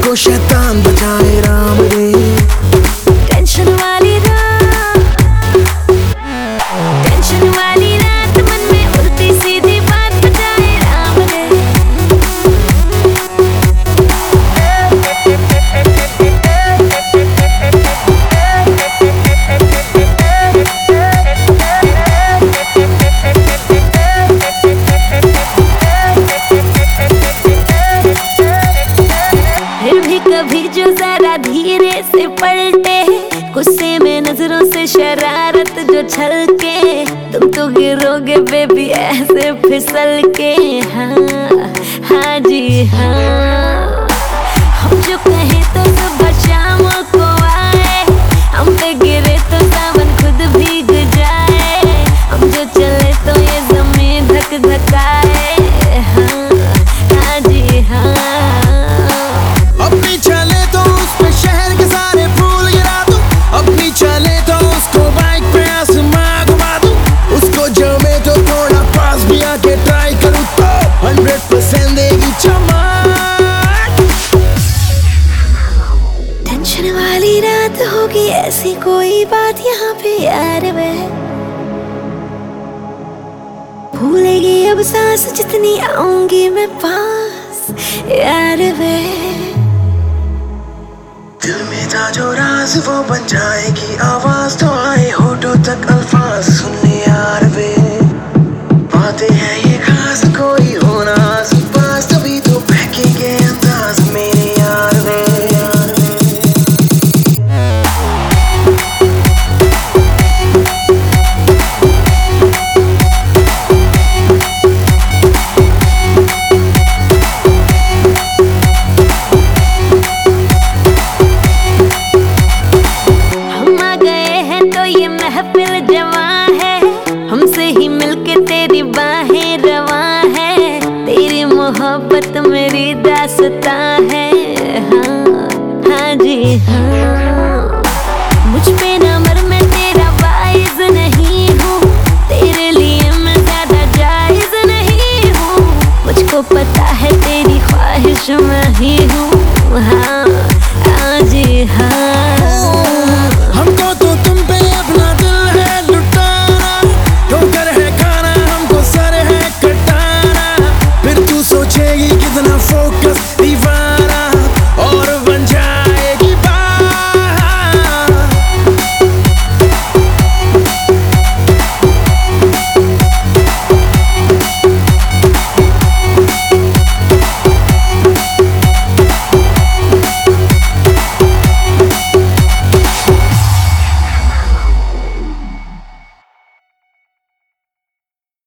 हमको शैतान बचाए राम रे। टेंशन वाली रात, टेंशन वाली रात, मन में उल्टी सीधी बात बचाए राम रे। फिर भी कभी जो जरा धीरे से पलटे, गुस्से में नजरों से शरारत जो छलके, तुम तो गिरोगे बेबी ऐसे फिसल के। हाँ हाँ जी हाँ, हम जो कहें तो सुबह शाम को आए, हम पे गिरे तो सावन खुद भीग जाए, हम जो चले तो ये जमीन धक धकाए। हाँ हाँ जी हाँ, अपनी चले तो उस पे शहर के सारे फूल गिरा दूं, अपनी चले तो उसको बाइक पे आसमां घुमा दूं, उसको जमे तो थोड़ा पास भी आके ट्राई करूं तो 100% देगी चमक। टेंशन वाली रात होगी ऐसी कोई बात यहाँ पे यार वे, भूलेगी अब सांस जितनी आऊंगी मैं पास यार वे। दिल में था जो राज वो बन जाएगी आवाज, तो आए होठों तक अल्फाज सुनने यार वे। बातें हैं ये खास, कोई होना आस पास, तभी तो बहकेंगे अंदाज मेरे यार वे। महफिल जवां है, हमसे ही मिलके तेरी बाहें रवां है, तेरी मोहब्बत मेरी दास्तां है। हाँ हाँ जी हाँ, मुझ पे ना मर मैं तेरा वाइज नहीं हूँ, तेरे लिए मैं ज्यादा जायज नहीं हूँ, मुझको पता है तेरी ख्वाहिश मैं ही हूँ। हाँ हाँ जी हाँ, हमको